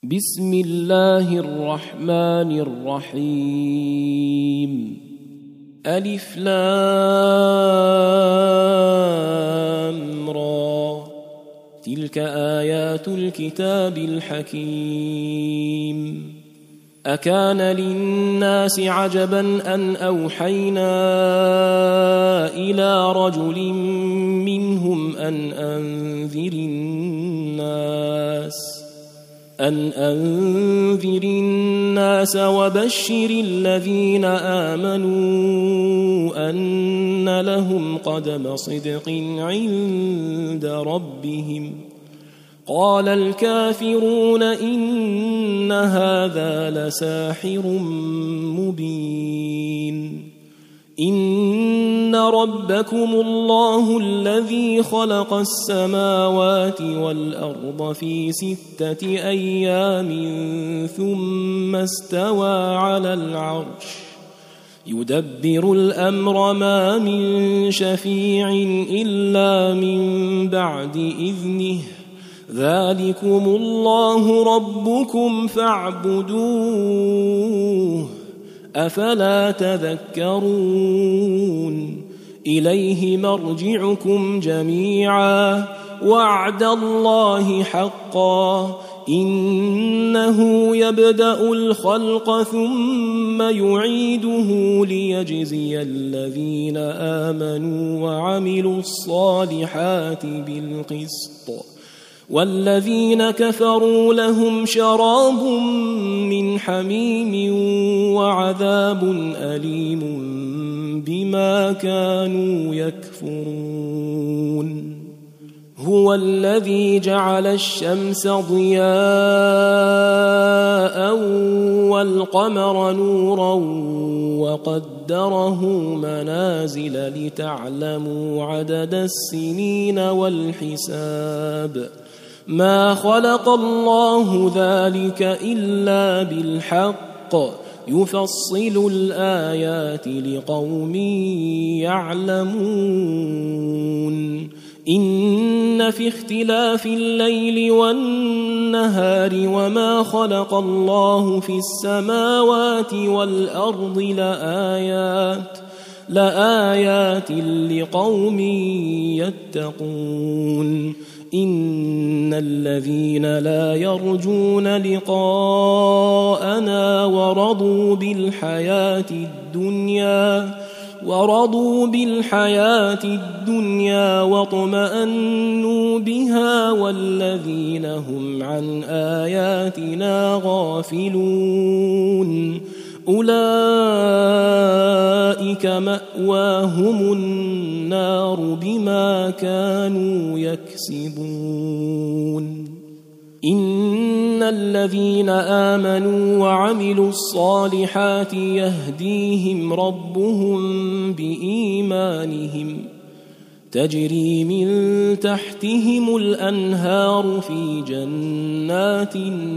بسم الله الرحمن الرحيم. ألف لام را، تلك آيات الكتاب الحكيم. أكان للناس عجبا أن أوحينا إلى رجل منهم أن أنذر الناس وبشر الذين آمنوا أن لهم قدم صدق عند ربهم. قال الكافرون إن هذا لساحر مبين. إن ربكم الله الذي خلق السماوات والأرض في 6 أيام ثم استوى على العرش يدبر الأمر ما من شفيع إلا من بعد إذنه ذلكم الله ربكم فاعبدوه أفلا تذكرون. إليه مرجعكم جميعا وعد الله حقا إنه يبدأ الخلق ثم يعيده ليجزي الذين آمنوا وعملوا الصالحات بالقسط والذين كفروا لهم شراب من حميم وعذاب أليم بما كانوا يكفرون. هو الذي جعل الشمس ضياء والقمر نورا وقدره منازل لتعلموا عدد السنين والحساب. ما خلق الله ذلك إلا بالحق يفصل الآيات لقوم يعلمون. إن في اختلاف الليل والنهار وما خلق الله في السماوات والأرض لآيات لقوم يتقون. إن الذين لا يرجون لقاءنا ورضوا بالحياة الدنيا واطمأنوا بها والذين هم عن آياتنا غافلون أولئك مأواهم النار بما كانوا يكسبون. إن الذين آمنوا وعملوا الصالحات يهديهم ربهم بإيمانهم تجري من تحتهم الأنهار في جنات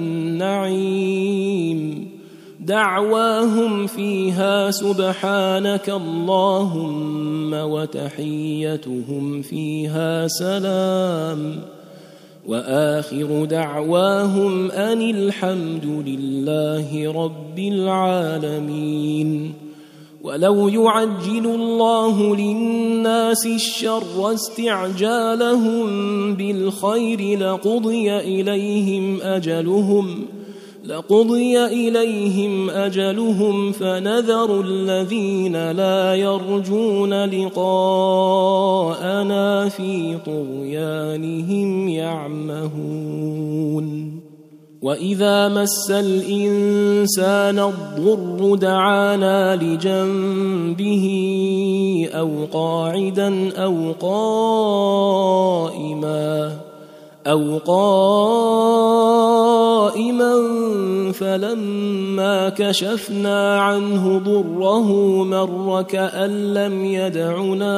النعيم دعواهم فيها سبحانك اللهم وتحيتهم فيها سلام وآخر دعواهم أن الحمد لله رب العالمين. ولو يعجل الله للناس الشر استعجالهم بالخير لقضي إليهم أجلهم فنذر الذين لا يرجون لقاءنا في طغيانهم يعمهون. وإذا مس الإنسان الضر دعانا لجنبه أو قاعدا أو قائما فلما كشفنا عنه ضره مر كأن لم يدعنا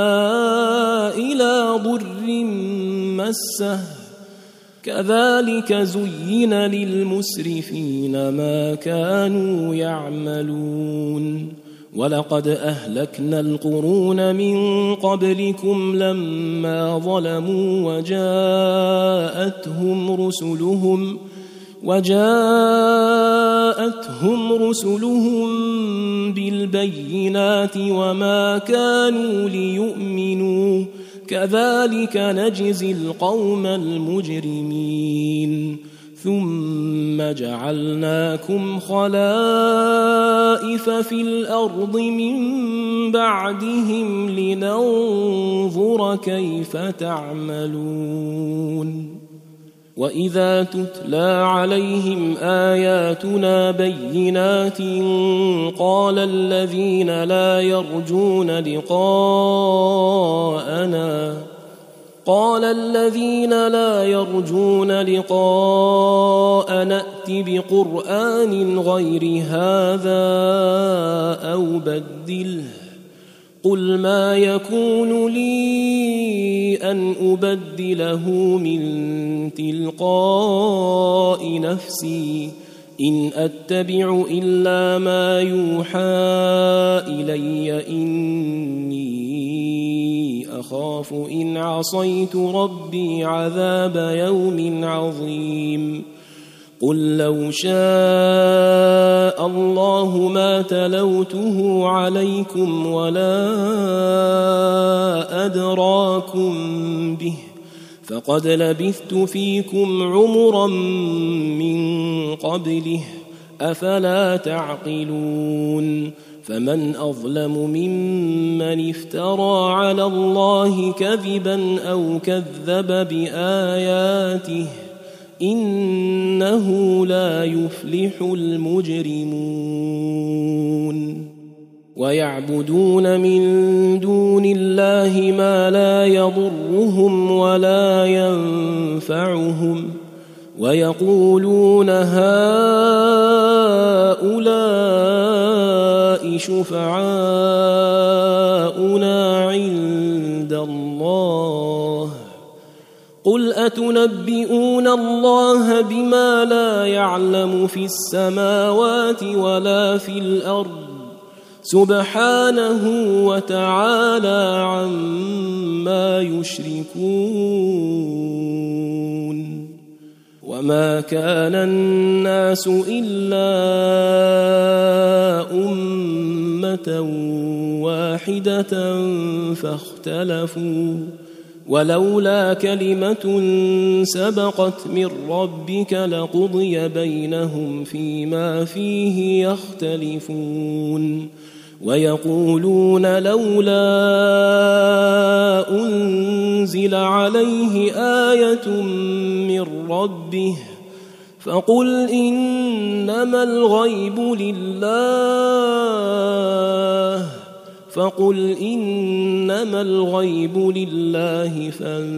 إلى ضر مسه كذلك زين للمسرفين ما كانوا يعملون. ولقد أهلكنا القرون من قبلكم لما ظلموا وجاءتهم رسلهم بالبينات وما كانوا ليؤمنوا كذلك نجزي القوم المجرمين ثم جعلناكم خلائف في الأرض من بعدهم لننظر كيف تعملون وإذا تتلى عليهم آياتنا بينات قال الذين لا يرجون لقاءنا ائت بقرآن غير هذا أو بدله قل ما يكون لي أن أبدله من تلقاء نفسي إن أتبع إلا ما يوحى إلي إني أخاف إن عصيت ربي عذاب يوم عظيم قل لو شاء الله ما تلوته عليكم ولا أدراكم به فقد لبثت فيكم عمرا من قبله أفلا تعقلون فمن أظلم ممن افترى على الله كذبا أو كذب بآياته إنه لا يفلح المجرمون ويعبدون من دون الله ما لا يضرهم ولا ينفعهم ويقولون هؤلاء شفعاؤنا عند الله قل أتنبئون الله بما لا يعلم في السماوات ولا في الأرض سبحانه وتعالى عما يشركون وما كان الناس إلا أمة واحدة فاختلفوا ولولا كلمة سبقت من ربك لقضي بينهم فيما فيه يختلفون ويقولون لولا أنزل عليه آية من ربه فقل إنما الغيب لله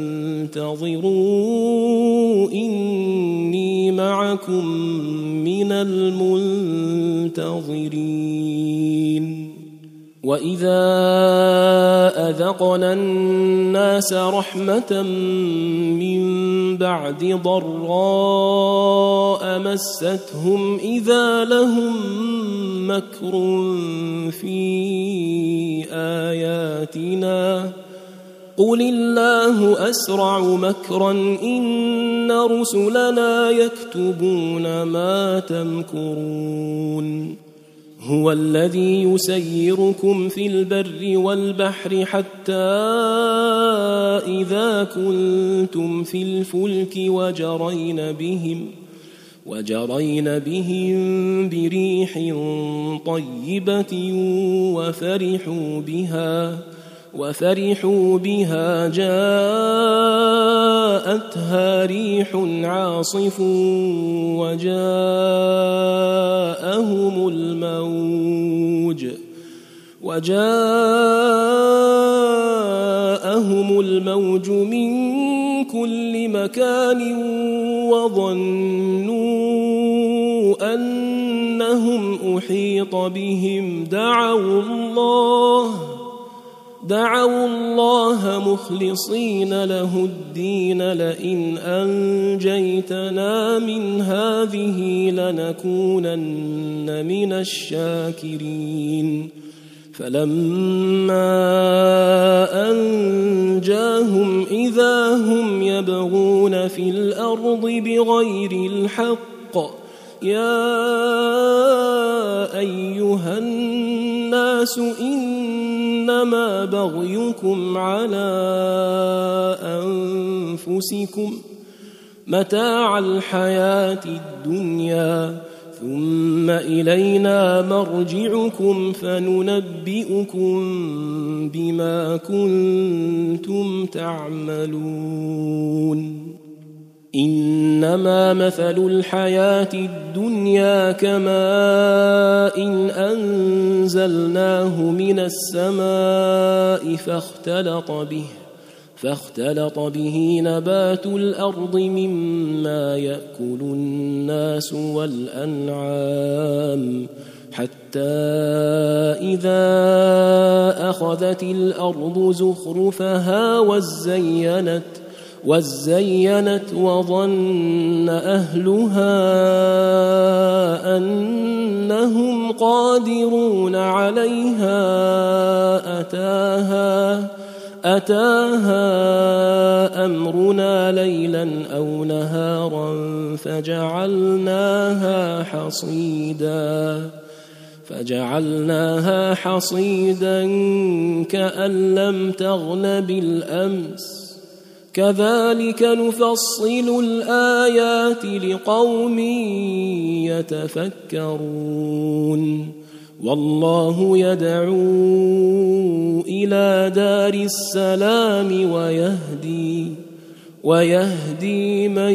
فانتظروا إني معكم من المنتظرين وإذا أذقنا الناس رحمة من بعد ضراء مستهم إذا لهم مكر في آياتنا قل الله أسرع مكرا إن رسلنا يكتبون ما تمكرون هو الذي يسيركم في البر والبحر حتى إذا كنتم في الفلك وجرين بهم بريح طيبة وفرحوا بها جاءتها ريح عاصف وجاءهم الموج من كل مكان وظنوا أنهم أحيط بهم دعوا الله مخلصين له الدين لئن أنجيتنا من هذه لنكونن من الشاكرين فلما أنجاهم إذا هم يبغون في الأرض بغير الحق يا أيها الناس إنما بغيكم على أنفسكم متاع الحياة الدنيا ثم إلينا مرجعكم فننبئكم بما كنتم تعملون إنما مثل الحياة الدنيا كماء أنزلناه من السماء فاختلط به نبات الأرض مما يأكل الناس والأنعام حتى إذا أخذت الأرض زخرفها وزينت وظن أهلها أنهم قادرون عليها أتاها أمرنا ليلا أو نهارا فجعلناها حصيدا كأن لم تغن بالأمس كذلك نفصل الآيات لقوم يتفكرون والله يدعو إلى دار السلام ويهدي من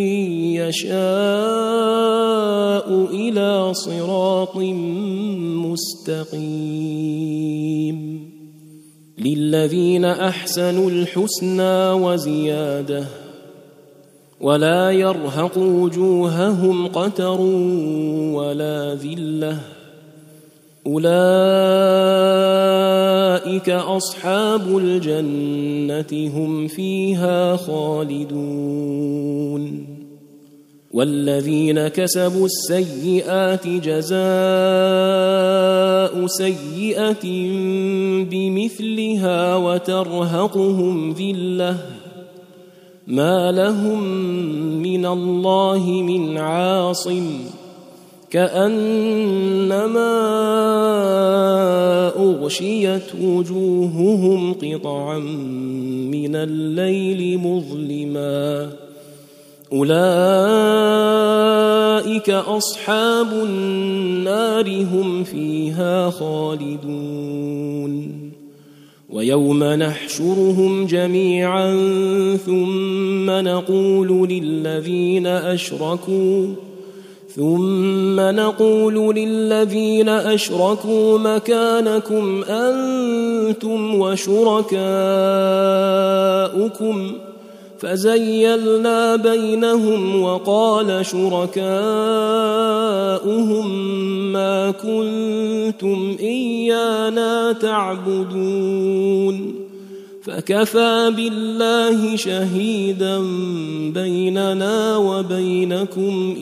يشاء إلى صراط مستقيم للذين أحسنوا الحسنى وزيادة ولا يرهق وجوههم قتر ولا ذلة أولئك أصحاب الجنة هم فيها خالدون والذين كسبوا السيئات جزاء سيئة بمثلها وترهقهم ذلة ما لهم من الله من عاصم كأنما أغشيت وجوههم قطعا من الليل مظلما أولئك أصحاب النار هم فيها خالدون ويوم نحشرهم جميعا ثم نقول للذين أشركوا مكانكم أنتم وشركاؤكم فزيلنا بينهم وقال شركاؤهم ما كنتم إيانا تعبدون فكفى بالله شهيدا بيننا وبينكم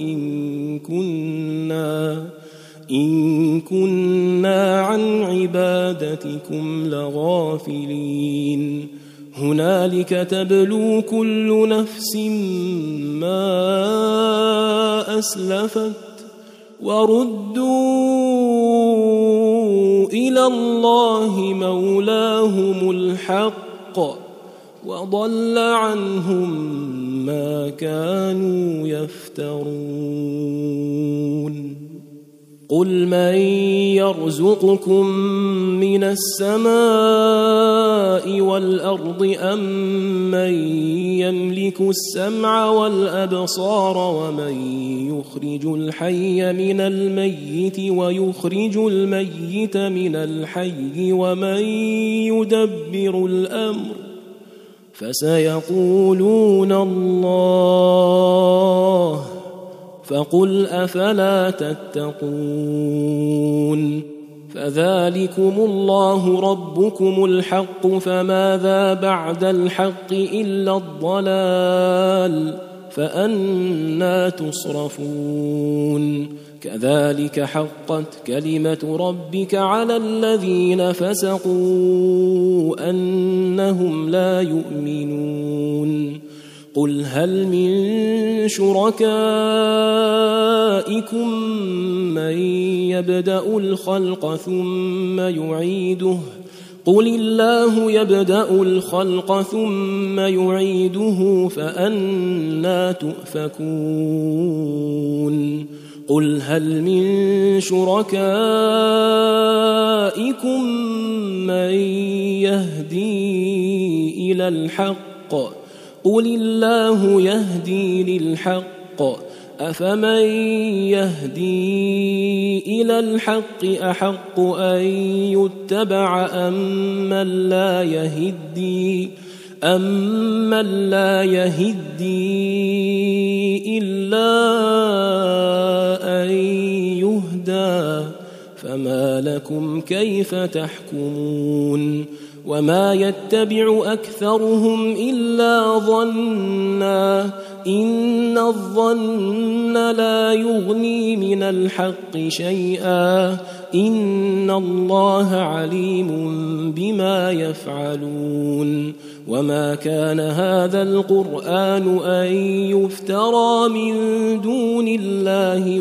إن كنا عن عبادتكم لغافلين هنالك تبلو كل نفس ما أسلفت وردوا إلى الله مولاهم الحق وضل عنهم ما كانوا يفترون قل من يرزقكم من السماء والأرض أم من يملك السمع والأبصار ومن يخرج الحي من الميت ويخرج الميت من الحي ومن يدبر الأمر فسيقولون الله فقل أفلا تتقون فذلكم الله ربكم الحق فماذا بعد الحق إلا الضلال فأنى تصرفون كذلك حقت كلمة ربك على الذين فسقوا أنهم لا يؤمنون قل هل من شركائكم من يبدأ الخلق ثم يعيده قل الله يبدأ الخلق ثم يعيده فأنى تؤفكون قل هل من شركائكم من يهدي إلى الحق قل الله يهدي للحق أفمن يهدي إلى الحق أحق أن يتبع أمن لا يهدي إلا أن يهدى فما لكم كيف تحكمون وما يتبع أكثرهم إلا ظنا إن الظن لا يغني من الحق شيئا إن الله عليم بما يفعلون وما كان هذا القرآن أن يفترى من دون الله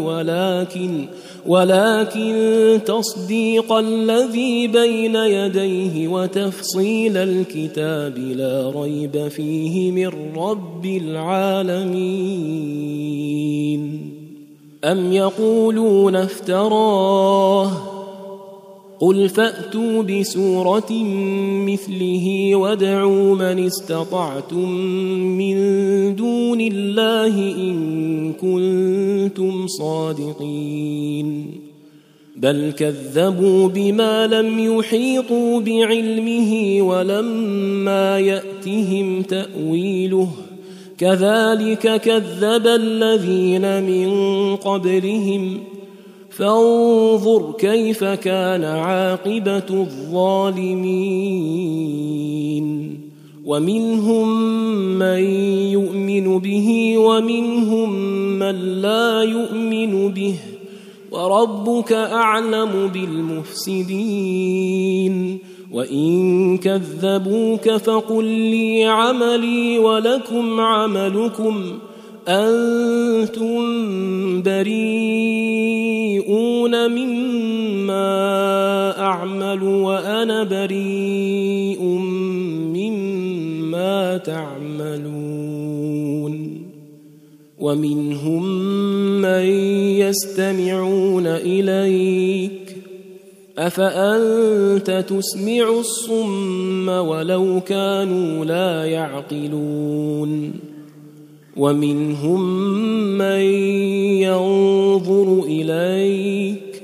ولكن تصديق الذي بين يديه وتفصيل الكتاب لا ريب فيه من رب العالمين أم يقولون افتراه قل فأتوا بسورة مثله وادعوا من استطعتم من دون الله إن كنتم صادقين بل كذبوا بما لم يحيطوا بعلمه ولما يأتهم تأويله كذلك كذب الذين من قبلهم فانظر كيف كان عاقبة الظالمين ومنهم من يؤمن به ومنهم من لا يؤمن به وربك أعلم بالمفسدين وإن كذبوك فقل لي عملي ولكم عملكم أنتم بريئون مما أعمل وأنا بريء مما تعملون ومنهم من يستمعون إليك أفأنت تسمع الصم ولو كانوا لا يعقلون ومنهم من ينظر إليك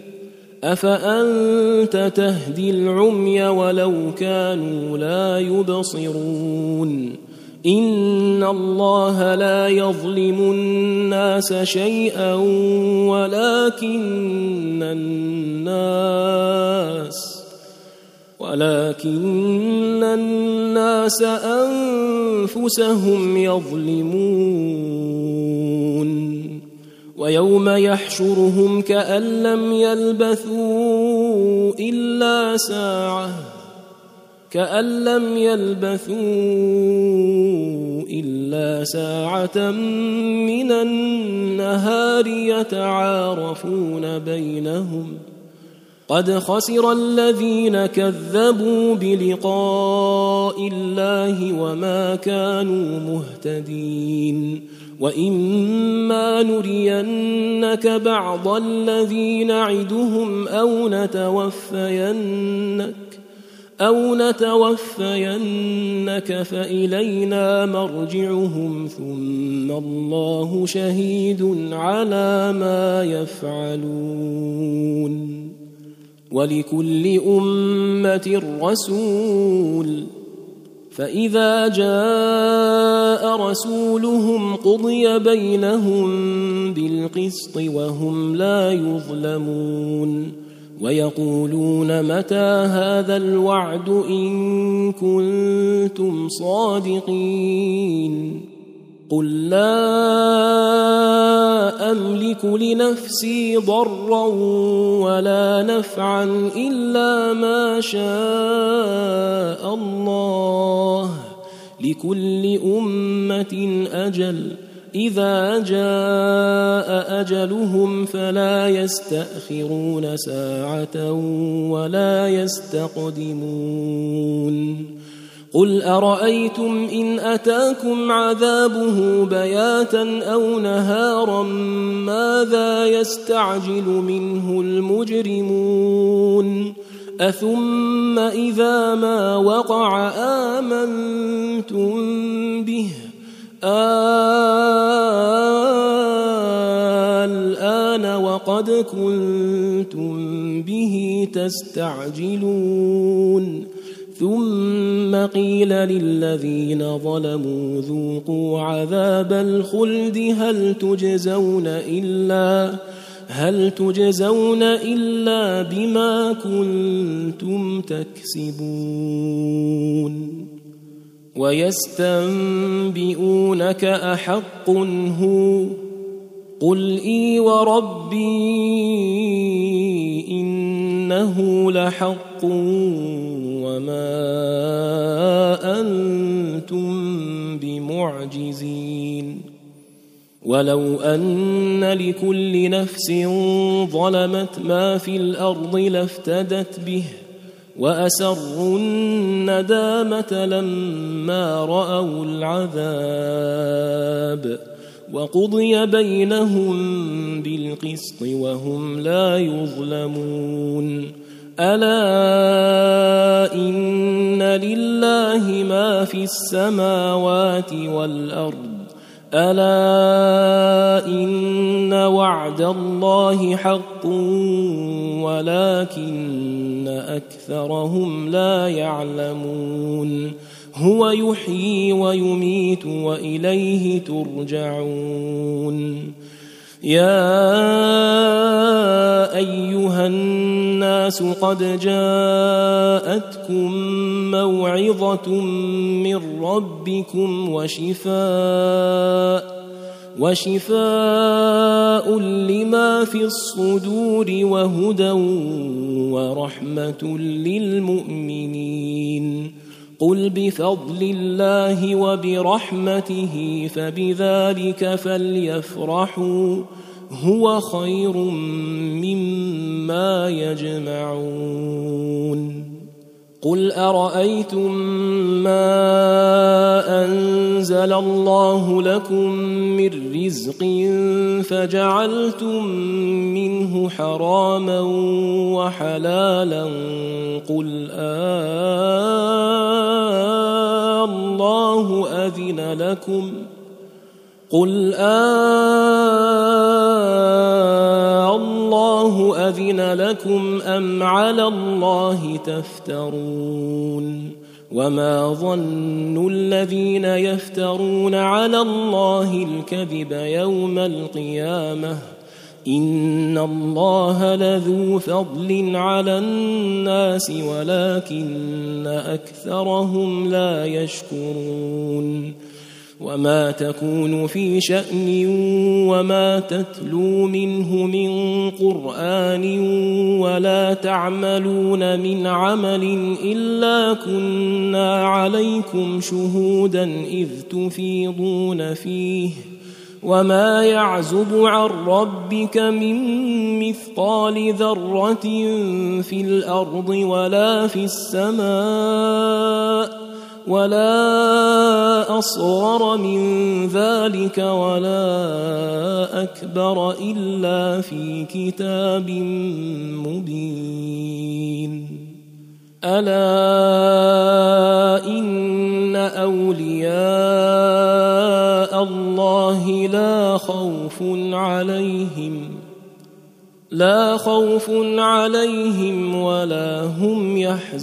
أفأنت تهدي العمي ولو كانوا لا يبصرون إن الله لا يظلم الناس شيئا ولكن الناس أنفسهم يظلمون ويوم يحشرهم كأن لم يلبثوا إلا ساعة من النهار يتعارفون بينهم قد خسر الذين كذبوا بلقاء الله وما كانوا مهتدين وإما نرينك بعض الذي نعدهم أو نتوفينك فإلينا مرجعهم ثم الله شهيد على ما يفعلون ولكل أمة رسول فإذا جاء رسولهم قضي بينهم بالقسط وهم لا يظلمون ويقولون متى هذا الوعد إن كنتم صادقين قل لا أملك لنفسي ضرا ولا نفعا إلا ما شاء الله لكل أمة أجل إذا جاء أجلهم فلا يستأخرون ساعة ولا يستقدمون قل أرأيتم إن أتاكم عذابه بياتا أو نهارا ماذا يستعجل منه المجرمون أثم إذا ما وقع آمنتم به الآن وقد كنتم به تستعجلون ثم قيل للذين ظلموا ذوقوا عذاب الخلد هل تجزون إلا بما كنتم تكسبون ويستنبئونك أحق هو قل إي وربي إنه لحق وما أنتم بمعجزين ولو أن لكل نفس ظلمت ما في الأرض لافتدت به وأسروا الندامة لما رأوا العذاب وقضي بينهم بالقسط وهم لا يظلمون ألا إن لله ما في السماوات والأرض ألا إن وعد الله حق ولكن أكثرهم لا يعلمون هو يحيي ويميت وإليه ترجعون يا أيها الناس قد جاءتكم موعظة من ربكم وشفاء لما في الصدور وهدى ورحمة للمؤمنين قل بفضل الله وبرحمته فبذلك فليفرحوا هو خير مما يجمعون قل أرأيتم ما أنزل الله لكم من رزق فجعلتم منه حراما وحلالا قل الله أذن لكم الله أذن لكم أم على الله تفترون وما ظن الذين يفترون على الله الكذب يوم القيامة إن الله لذو فضل على الناس ولكن أكثرهم لا يشكرون وما تكون في شأن وما تتلو منه من قرآن ولا تعملون من عمل إلا كنا عليكم شهودا إذ تفيضون فيه وما يعزب عن ربك من مثقال ذرة في الأرض ولا في السماء ولا أصغر من ذلك ولا أكبر إلا في كتاب مبين ألا إن أولياء الله لا خوف عليهم ولا هم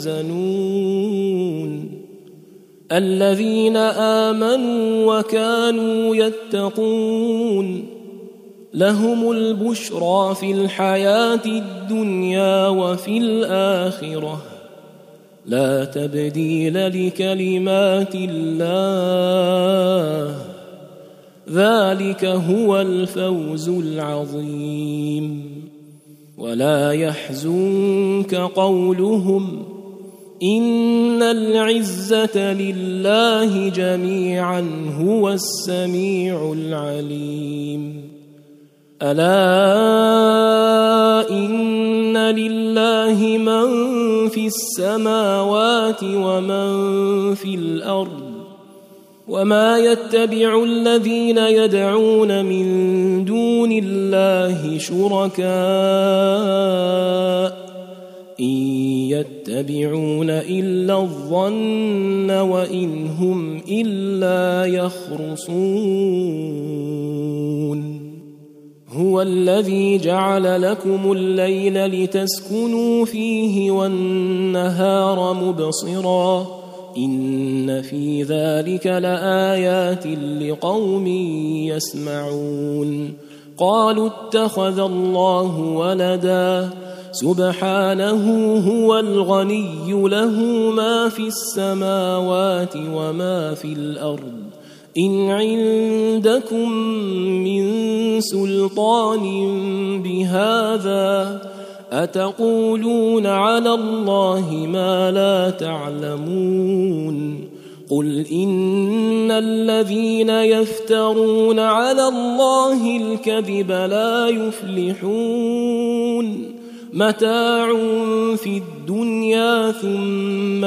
يحزنون الذين آمنوا وكانوا يتقون لهم البشرى في الحياة الدنيا وفي الآخرة لا تبديل لكلمات الله ذلك هو الفوز العظيم ولا يحزنك قولهم إن العزة لله جميعا هو السميع العليم ألا إن لله من في السماوات ومن في الأرض وما يتبع الذين يدعون من دون الله شركاء إن يتبعون إلا الظن وإن هم إلا يخرصون هو الذي جعل لكم الليل لتسكنوا فيه والنهار مبصرا إن في ذلك لآيات لقوم يسمعون قالوا اتخذ الله ولدا سبحانه هو الغني له ما في السماوات وما في الأرض إن عندكم من سلطان بهذا أتقولون على الله ما لا تعلمون قل إن الذين يفترون على الله الكذب لا يفلحون متاع في الدنيا ثم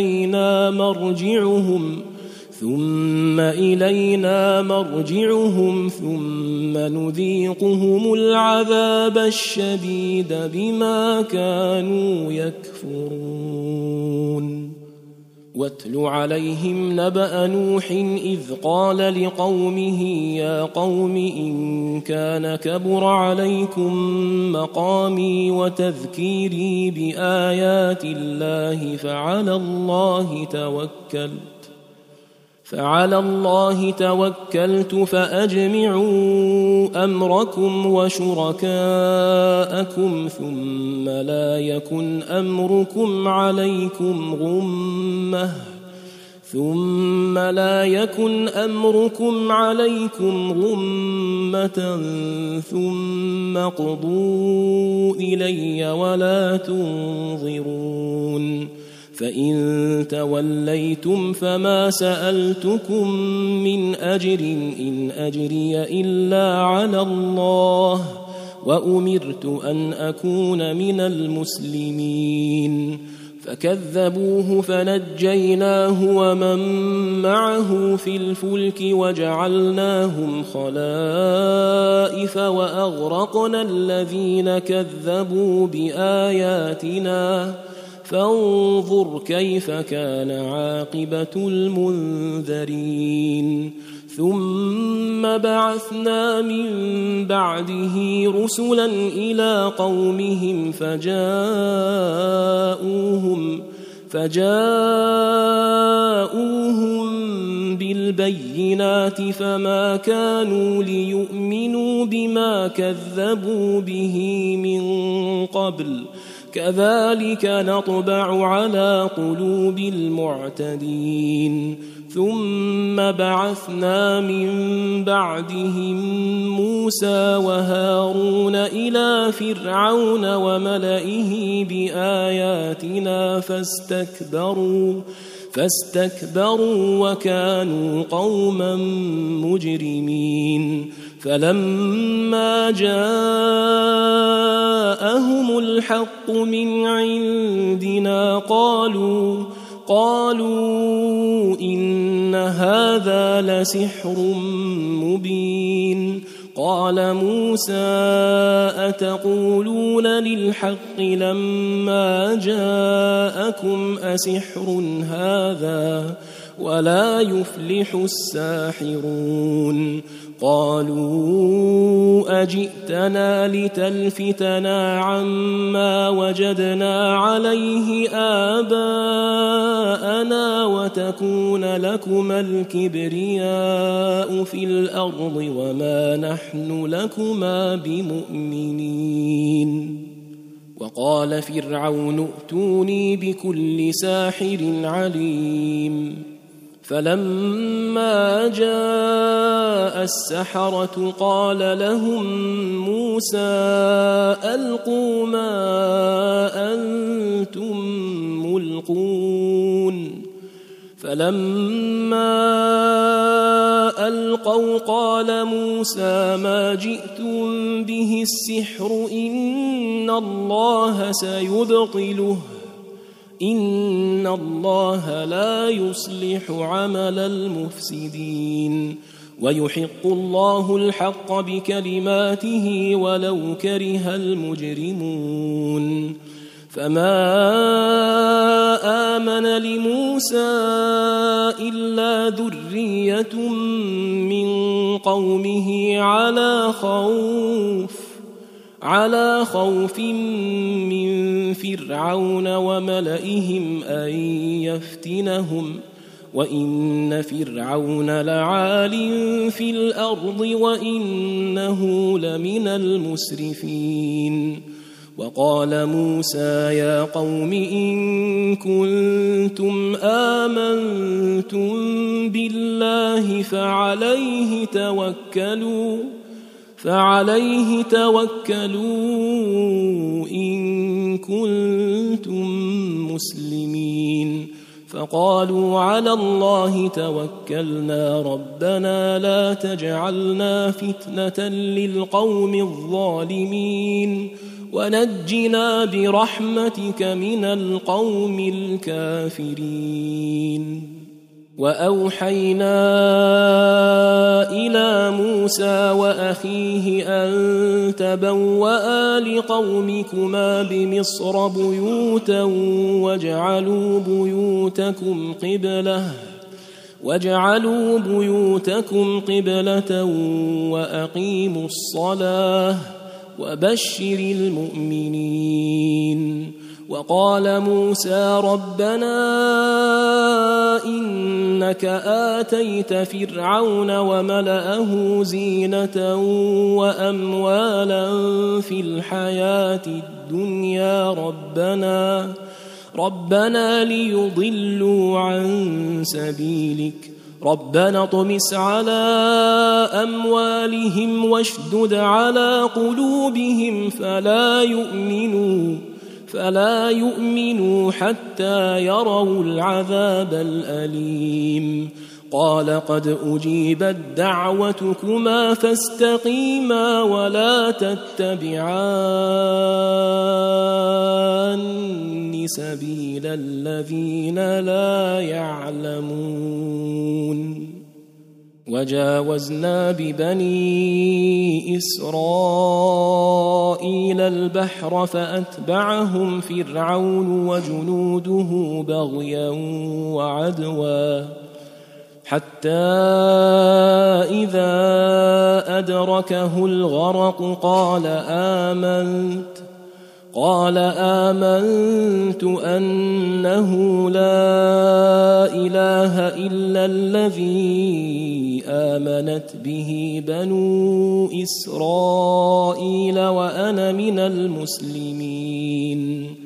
إلينا مرجعهم ثم نذيقهم العذاب الشديد بما كانوا يكفرون واتل عليهم نبأ نوح إذ قال لقومه يا قوم إن كان كبر عليكم مقامي وتذكيري بآيات الله فعلى الله توكلت فأجمعوا أمركم وشركاءكم ثم لا يكن أمركم عليكم غمة ثم قضوا إلي ولا تنظرون فإن توليتم فما سألتكم من أجر إن أجري إلا على الله وأمرت أن أكون من المسلمين فكذبوه فنجيناه ومن معه في الفلك وجعلناهم خلائف وأغرقنا الذين كذبوا بآياتنا فانظر كيف كان عاقبة المنذرين ثم بعثنا من بعده رسلا إلى قومهم فجاءوهم بالبينات فما كانوا ليؤمنوا بما كذبوا به من قبل كذلك نطبع على قلوب المعتدين ثم بعثنا من بعدهم موسى وهارون إلى فرعون وملئه بآياتنا فاستكبروا وكانوا قوما مجرمين فلما جاءهم الحق من عندنا قالوا إن هذا لسحر مبين قال موسى أتقولون للحق لما جاءكم أسحر هذا ولا يفلح الساحرون قالوا أجئتنا لتلفتنا عما وجدنا عليه آباءنا وتكون لكما الكبرياء في الأرض وما نحن لكما بمؤمنين وقال فرعون ائتوني بكل ساحر عليم فلما جاء السحرة قال لهم موسى ألقوا ما أنتم ملقون فلما ألقوا قال موسى ما جئتم به السحر إن الله سيبطله إن الله لا يصلح عمل المفسدين ويحق الله الحق بكلماته ولو كره المجرمون فما آمن لموسى إلا ذرية من قومه على خوف من فرعون وملئهم أن يفتنهم وإن فرعون لعال في الأرض وإنه لمن المسرفين وقال موسى يا قوم إن كنتم آمنتم بالله فعليه توكلوا إن كنتم مسلمين فقالوا على الله توكلنا ربنا لا تجعلنا فتنة للقوم الظالمين ونجنا برحمتك من القوم الكافرين وأوحينا إلى موسى وأخيه أن تبوأ لقومكما بمصر بيوتا واجعلوا بيوتكم قبلة وأقيموا الصلاة وبشر المؤمنين وقال موسى ربنا إنك آتيت فرعون وملأه زينة وأموالا في الحياة الدنيا ربنا ليضلوا عن سبيلك ربنا اطمس على أموالهم واشدد على قلوبهم فلا يؤمنوا حتى يروا العذاب الأليم قال قد أجيبت دعوتكما فاستقيما ولا تتبعان سبيل الذين لا يعلمون وجاوزنا ببني إسرائيل البحر فأتبعهم فرعون وجنوده بغيا وعدوا حتى إذا أدركه الغرق قال آمنت أنه لا إله إلا الذي آمنت به بنو إسرائيل وأنا من المسلمين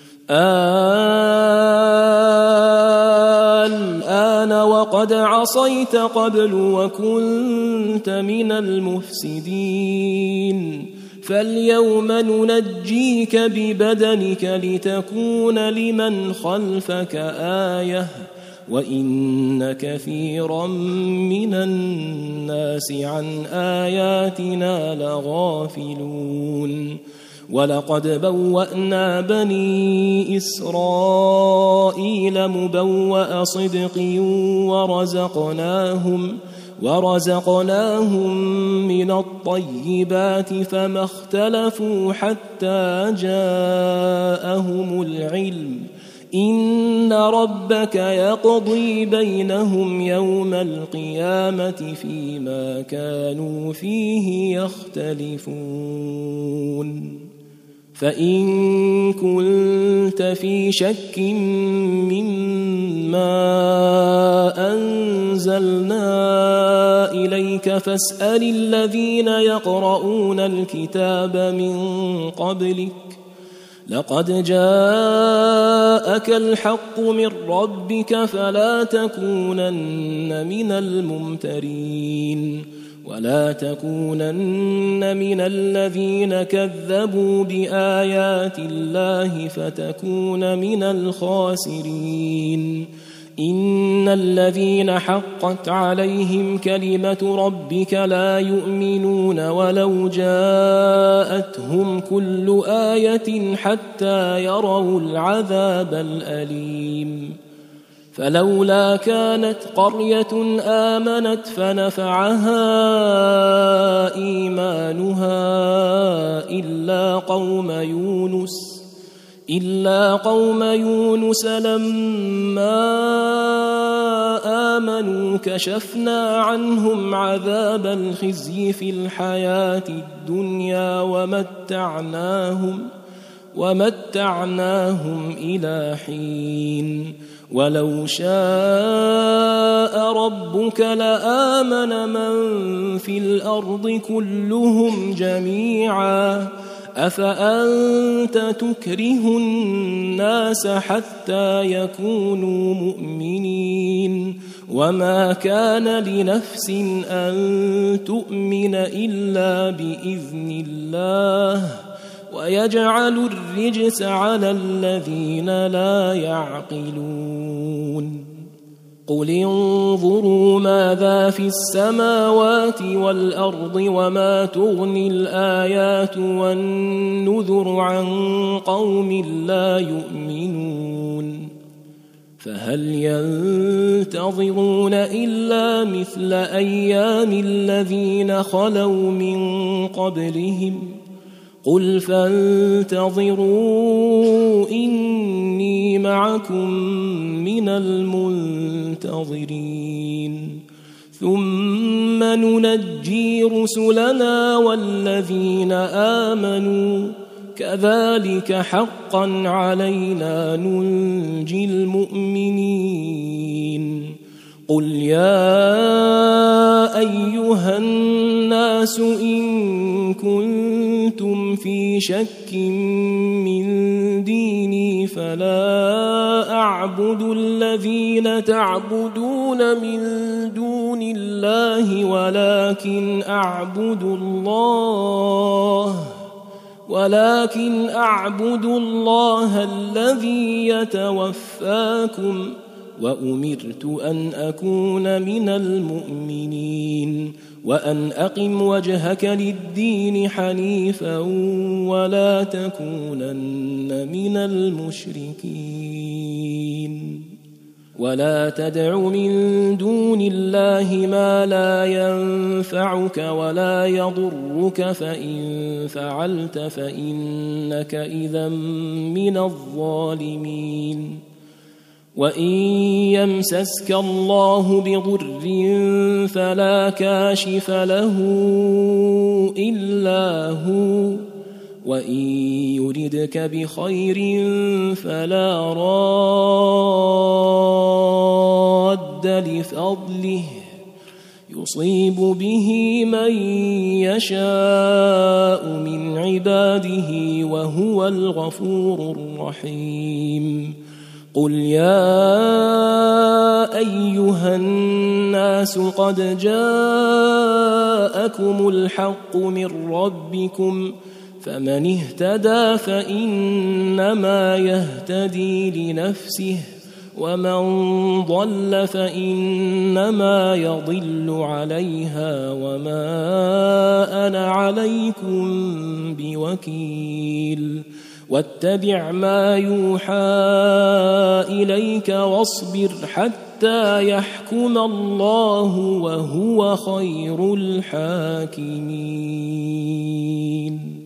الآن وقد عصيت قبل وكنت من المفسدين فاليوم ننجيك ببدنك لتكون لمن خلفك آية وإن كثيرا من الناس عن آياتنا لغافلون ولقد بوأنا بني إسرائيل مبوأ صدق ورزقناهم من الطيبات فما اختلفوا حتى جاءهم العلم إن ربك يقضي بينهم يوم القيامة فيما كانوا فيه يختلفون فإن كنت في شك مما أنزلنا إليك فاسأل الذين يقرؤون الكتاب من قبلك لقد جاءك الحق من ربك فلا تكونن من الممترين ولا تكونن من الذين كذبوا بآيات الله فتكون من الخاسرين إن الذين حقت عليهم كلمة ربك لا يؤمنون ولو جاءتهم كل آية حتى يروا العذاب الأليم فلولا كانت قرية آمنت فنفعها إيمانها إلا قوم يونس لما آمنوا كشفنا عنهم عذاب الخزي في الحياة الدنيا ومتعناهم إلى حين ولو شاء ربك لآمن من في الأرض كلهم جميعا أفأنت تكره الناس حتى يكونوا مؤمنين وما كان لنفس أن تؤمن إلا بإذن الله ويجعل الرجس على الذين لا يعقلون قل انظروا ماذا في السماوات والأرض وما تغني الآيات والنذر عن قوم لا يؤمنون فهل ينتظرون إلا مثل أيام الذين خلوا من قبلهم قل فانتظروا إني معكم من المنتظرين ثم ننجي رسلنا والذين آمنوا كذلك حقا علينا ننجي المؤمنين قل يا أيها الناس إن كنتم في شك من ديني فلا أعبد الذين تعبدون من دون الله ولكن أعبد الله الذي يتوفاكم وأمرت أن أكون من المؤمنين وأن أقم وجهك للدين حنيفا ولا تكونن من المشركين ولا تدع من دون الله ما لا ينفعك ولا يضرك فإن فعلت فإنك إذا من الظالمين وإن يمسسك الله بضر فلا كاشف له إلا هو وإن يردك بخير فلا راد لفضله يصيب به من يشاء من عباده وهو الغفور الرحيم قل يا أيها الناس قد جاءكم الحق من ربكم فمن اهتدى فإنما يهتدي لنفسه ومن ضل فإنما يضل عليها وما أنا عليكم بوكيل واتبع ما يوحى إليك واصبر حتى يحكم الله وهو خير الحاكمين.